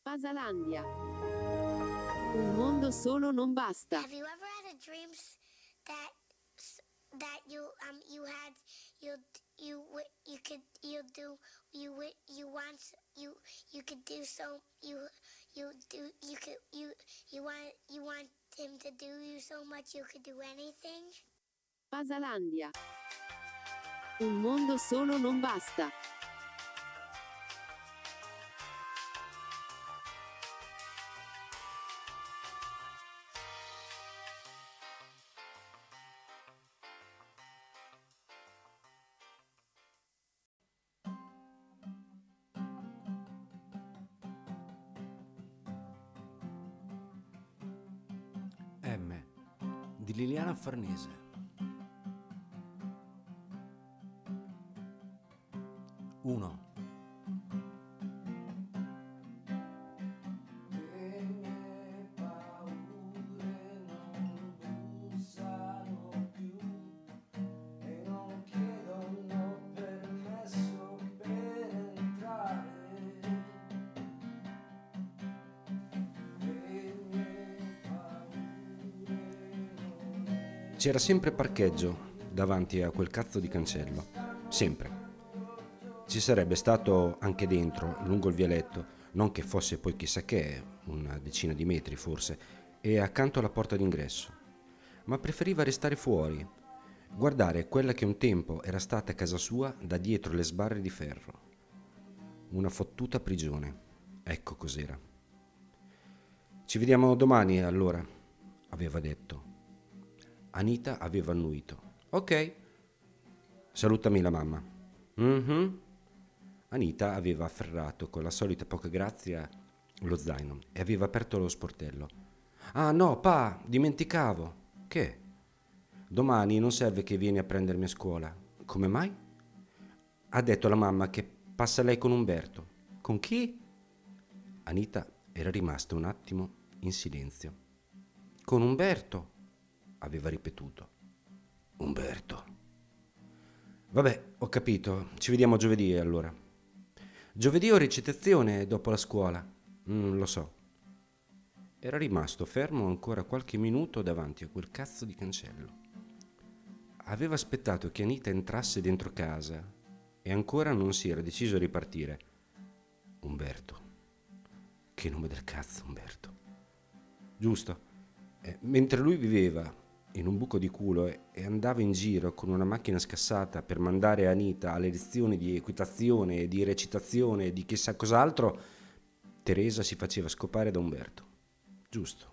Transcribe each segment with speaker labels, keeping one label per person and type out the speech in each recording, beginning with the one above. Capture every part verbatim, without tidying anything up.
Speaker 1: Pasalandia. Un mondo solo non basta.
Speaker 2: Have you ever had a dream s- that s- that you um you had you you wi- you could you do you wi- you want s- you you could do so you you do you could you you want you want him to do you so much you could do anything?
Speaker 1: Pasalandia. Un mondo solo non basta.
Speaker 3: M di Liliana Farnese. Uno. C'era sempre parcheggio davanti a quel cazzo di cancello, sempre. Ci sarebbe stato anche dentro, lungo il vialetto, non che fosse poi chissà che, una decina di metri forse, e accanto alla porta d'ingresso. Ma preferiva restare fuori, guardare quella che un tempo era stata casa sua da dietro le sbarre di ferro. Una fottuta prigione, ecco cos'era. Ci vediamo domani allora, aveva detto. Anita aveva annuito. Ok. Salutami la mamma. Mhm. Anita aveva afferrato con la solita poca grazia lo zaino e aveva aperto lo sportello. Ah no, pa, dimenticavo. Che? Domani non serve che vieni a prendermi a scuola. Come mai? Ha detto la mamma che passa lei con Umberto. Con chi? Anita era rimasta un attimo in silenzio. Con Umberto, aveva ripetuto. Umberto. Vabbè, ho capito. Ci vediamo giovedì allora. Giovedì ho recitazione dopo la scuola. Mm, lo so. Era rimasto fermo ancora qualche minuto davanti a quel cazzo di cancello. Aveva aspettato che Anita entrasse dentro casa e ancora non si era deciso a ripartire. Umberto. Che nome del cazzo, Umberto. Giusto. Eh, mentre lui viveva in un buco di culo e, e andava in giro con una macchina scassata per mandare Anita alle lezioni di equitazione, di recitazione e di chissà cos'altro, Teresa si faceva scopare da Umberto. Giusto.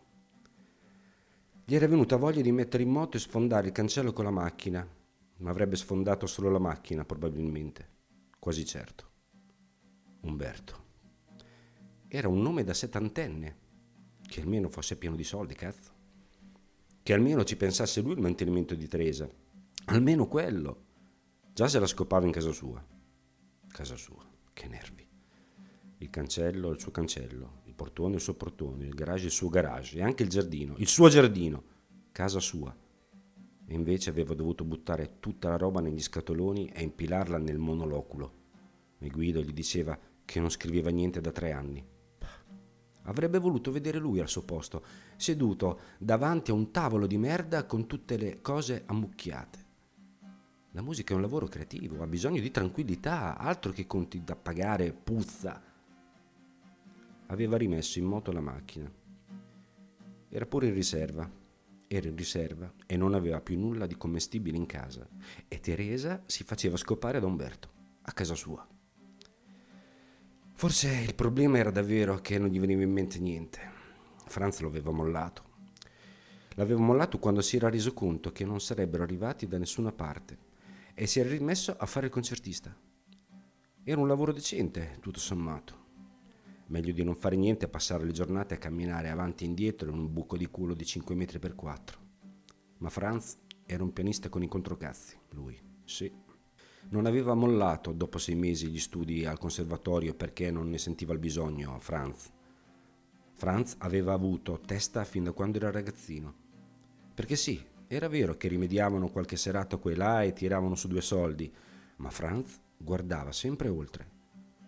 Speaker 3: Gli era venuta voglia di mettere in moto e sfondare il cancello con la macchina, ma avrebbe sfondato solo la macchina probabilmente, quasi certo. Umberto. Era un nome da settantenne, che almeno fosse pieno di soldi, cazzo. Che almeno ci pensasse lui il mantenimento di Teresa. Almeno quello. Già se la scopava in casa sua. Casa sua, che nervi. Il cancello, il suo cancello, il portone, il suo portone, il garage, il suo garage, e anche il giardino, il suo giardino. Casa sua. E invece aveva dovuto buttare tutta la roba negli scatoloni e impilarla nel monoloculo. E Guido gli diceva che non scriveva niente da tre anni. Avrebbe voluto vedere lui al suo posto, seduto davanti a un tavolo di merda con tutte le cose ammucchiate. La musica è un lavoro creativo, ha bisogno di tranquillità, altro che conti da pagare, puzza. Aveva rimesso in moto la macchina. Era pure in riserva. Era in riserva e non aveva più nulla di commestibile in casa. E Teresa si faceva scopare da Umberto, a casa sua. Forse il problema era davvero che non gli veniva in mente niente. Franz lo aveva mollato. L'aveva mollato quando si era reso conto che non sarebbero arrivati da nessuna parte e si era rimesso a fare il concertista. Era un lavoro decente, tutto sommato. Meglio di non fare niente e passare le giornate a camminare avanti e indietro in un buco di culo di cinque metri per quattro. Ma Franz era un pianista con i controcazzi, lui, sì. Non aveva mollato dopo sei mesi gli studi al conservatorio perché non ne sentiva il bisogno, Franz. Franz aveva avuto testa fin da quando era ragazzino. Perché sì, era vero che rimediavano qualche serata qua e là e tiravano su due soldi, ma Franz guardava sempre oltre.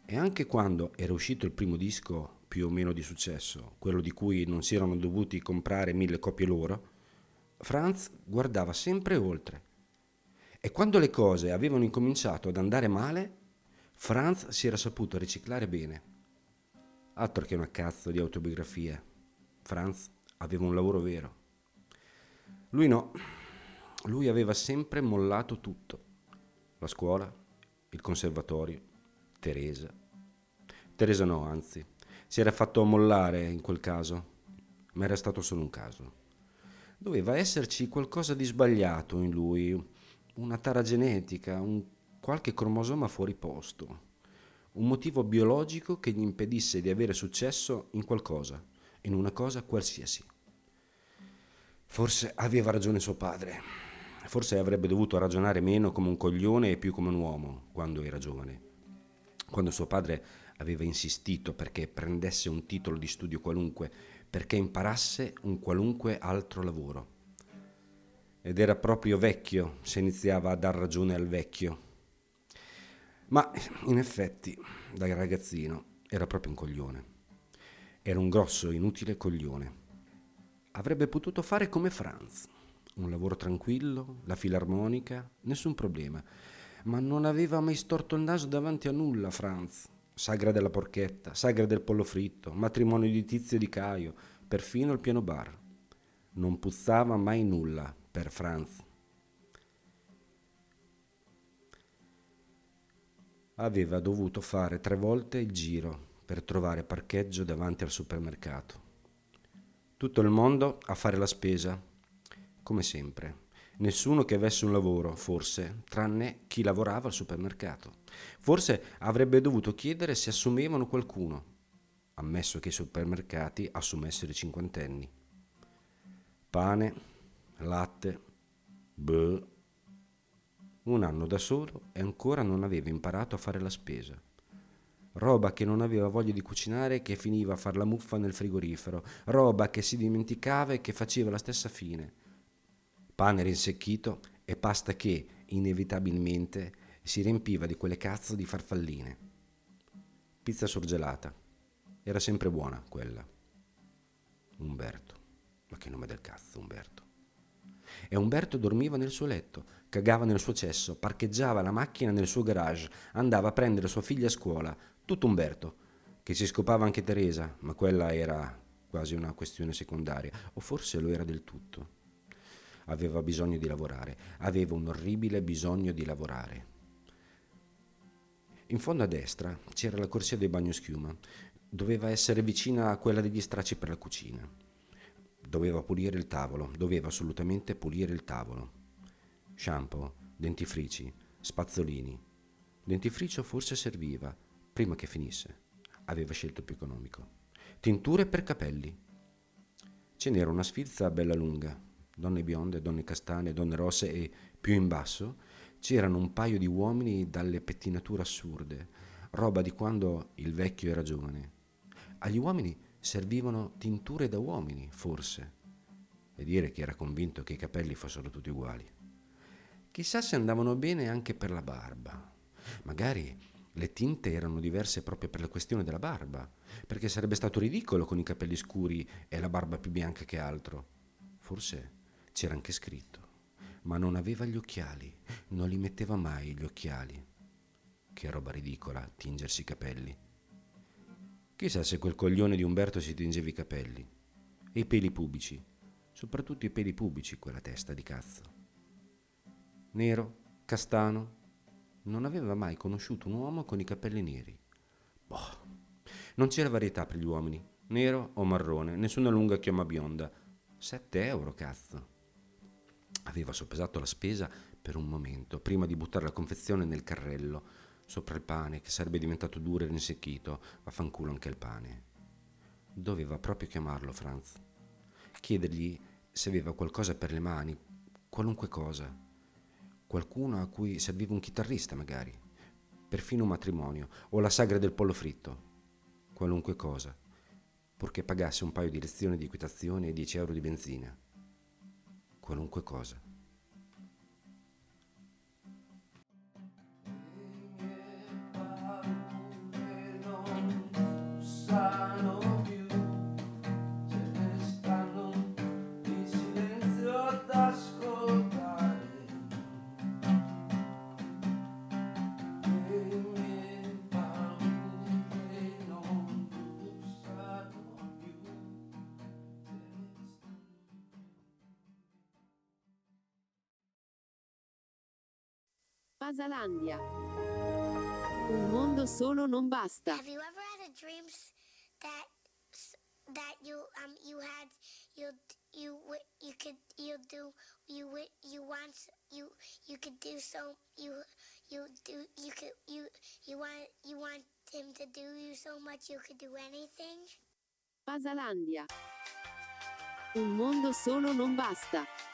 Speaker 3: E anche quando era uscito il primo disco più o meno di successo, quello di cui non si erano dovuti comprare mille copie loro, Franz guardava sempre oltre. E quando le cose avevano incominciato ad andare male, Franz si era saputo riciclare bene. Altro che una cazzo di autobiografia. Franz aveva un lavoro vero. Lui no. Lui aveva sempre mollato tutto. La scuola, il conservatorio, Teresa. Teresa no, anzi, si era fatto mollare in quel caso, ma era stato solo un caso. Doveva esserci qualcosa di sbagliato in lui, una tara genetica, un qualche cromosoma fuori posto, un motivo biologico che gli impedisse di avere successo in qualcosa, in una cosa qualsiasi. Forse aveva ragione suo padre, forse avrebbe dovuto ragionare meno come un coglione e più come un uomo quando era giovane, quando suo padre aveva insistito perché prendesse un titolo di studio qualunque, perché imparasse un qualunque altro lavoro. Ed era proprio vecchio se iniziava a dar ragione al vecchio. Ma in effetti, da ragazzino, era proprio un coglione. Era un grosso, inutile coglione. Avrebbe potuto fare come Franz, un lavoro tranquillo, la filarmonica, nessun problema. Ma non aveva mai storto il naso davanti a nulla, Franz. Sagra della porchetta, sagra del pollo fritto, matrimonio di Tizio e di Caio, perfino il piano bar. Non puzzava mai nulla per Franz. Aveva dovuto fare tre volte il giro per trovare parcheggio davanti al supermercato. Tutto il mondo a fare la spesa, come sempre. Nessuno che avesse un lavoro, forse, tranne chi lavorava al supermercato. Forse avrebbe dovuto chiedere se assumevano qualcuno, ammesso che i supermercati assumessero i cinquantenni. Pane, latte, beh. Un anno da solo e ancora non aveva imparato a fare la spesa. Roba che non aveva voglia di cucinare e che finiva a far la muffa nel frigorifero. Roba che si dimenticava e che faceva la stessa fine. Pane rinsecchito e pasta che, inevitabilmente, si riempiva di quelle cazzo di farfalline. Pizza surgelata. Era sempre buona, quella. Umberto. Ma che nome del cazzo, Umberto. E Umberto dormiva nel suo letto, cagava nel suo cesso, parcheggiava la macchina nel suo garage, andava a prendere sua figlia a scuola. Tutto Umberto, che si scopava anche Teresa, ma quella era quasi una questione secondaria, o forse lo era del tutto. Aveva bisogno di lavorare, aveva un orribile bisogno di lavorare. In fondo a destra c'era la corsia del bagnoschiuma, doveva essere vicina a quella degli stracci per la cucina. Doveva pulire il tavolo, doveva assolutamente pulire il tavolo. Shampoo, dentifrici, spazzolini. Dentifricio forse serviva, prima che finisse. Aveva scelto il più economico. Tinture per capelli. Ce n'era una sfilza bella lunga. Donne bionde, donne castane, donne rosse e, più in basso, c'erano un paio di uomini dalle pettinature assurde, roba di quando il vecchio era giovane. Agli uomini servivano tinture da uomini, forse, e dire che era convinto che i capelli fossero tutti uguali. Chissà se andavano bene anche per la barba. Magari le tinte erano diverse proprio per la questione della barba, perché sarebbe stato ridicolo con i capelli scuri e la barba più bianca che altro. Forse c'era anche scritto, ma non aveva gli occhiali, non li metteva mai gli occhiali. Che roba ridicola, tingersi i capelli. Chissà se quel coglione di Umberto si tingeva i capelli. E i peli pubici, soprattutto i peli pubici, quella testa di cazzo. Nero, castano, non aveva mai conosciuto un uomo con i capelli neri. Boh, non c'era varietà per gli uomini, nero o marrone, nessuna lunga chioma bionda. Sette euro, cazzo. Aveva soppesato la spesa per un momento, prima di buttare la confezione nel carrello, sopra il pane, che sarebbe diventato duro e rinsecchito. Vaffanculo anche il pane. Doveva proprio chiamarlo Franz. Chiedergli se aveva qualcosa per le mani, qualunque cosa. Qualcuno a cui serviva un chitarrista, magari. Perfino un matrimonio, o la sagra del pollo fritto. Qualunque cosa, purché pagasse un paio di lezioni di equitazione e dieci euro di benzina. Qualunque cosa.
Speaker 1: Pasalandia. Un mondo solo non basta.
Speaker 2: Have you ever had a dreams that that you um you had you you wi- you could you do you wi- you want you you could do so you you do you could you you want you want him to do you so much you could do anything?
Speaker 1: Pasalandia. Un mondo solo non basta.